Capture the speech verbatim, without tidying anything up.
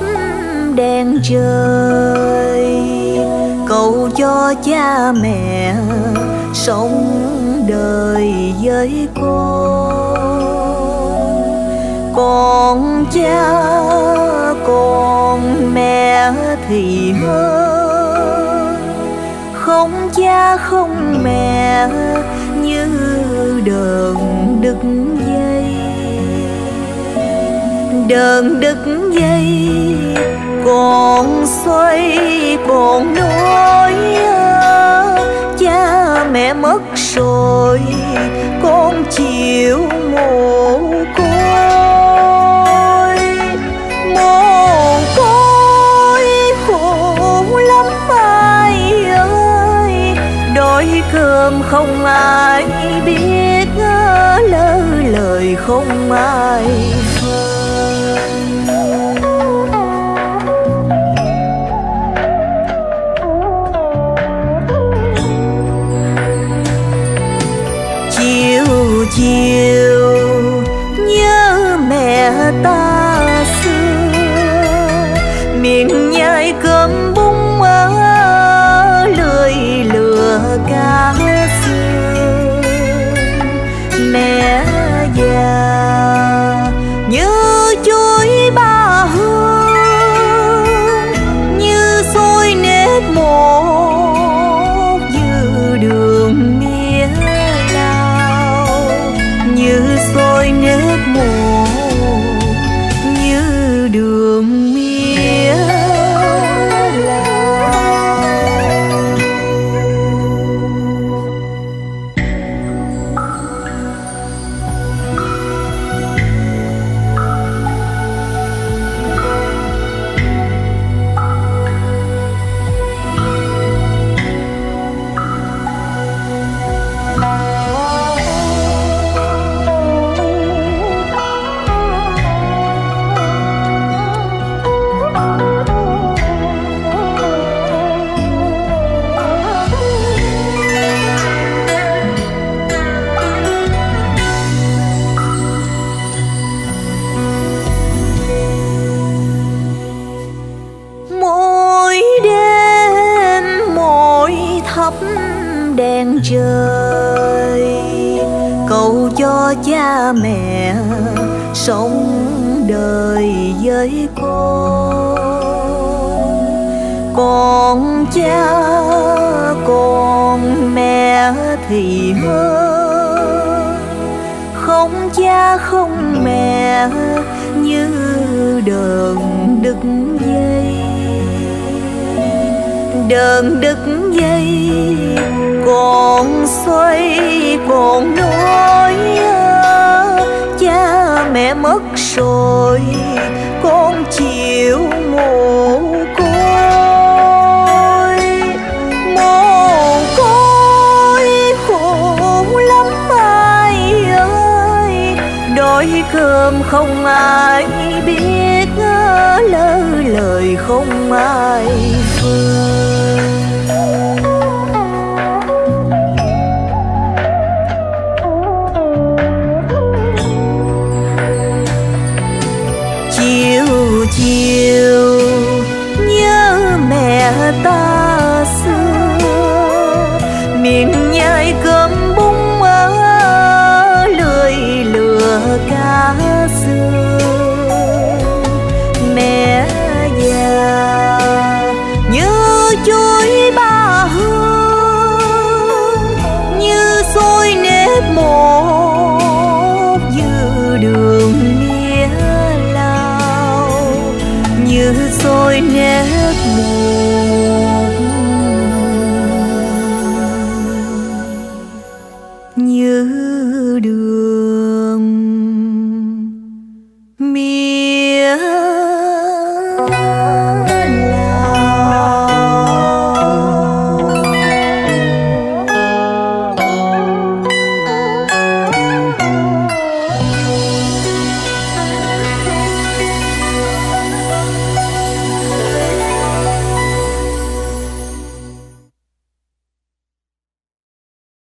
đèn trời, cầu cho cha mẹ sống đời với con. Còn cha còn mẹ thì hơn, không cha không mẹ như đờn đứt dây. Đờn đứt dây còn xoay còn nói, cha mẹ mất rồi con chịu mồ côi. Mồ côi khổ lắm ai ơi, đói cơm không ai biết, lỡ lời không ai phân. Chiều chiều nhớ mẹ ta xưa, miệng nhai cơm bún ở lưỡi lừa cá xưa. Mẹ già như chuối ba hương, như xôi nếp một như đường mía lao, như xôi nếp một như đường mía lao. Thắp đèn trời, cầu cho cha mẹ sống đời với con. Còn cha còn mẹ thì hơn, không cha không mẹ như đờn đứt dây. Đờn đứt dây còn xoay còn nói, cha mẹ mất rồi con chịu mồ côi. Mồ côi khổ lắm ai ơi, đói cơm không ai biết, lỡ lời không ai phân. Chiều chiều nhớ mẹ ta xưa, miệng nhai cơm bún ở lưỡi lừa cá xưa. Mẹ già như chuối ba hương, như xôi nếp một như đường mía lao, như xôi nếp một như đường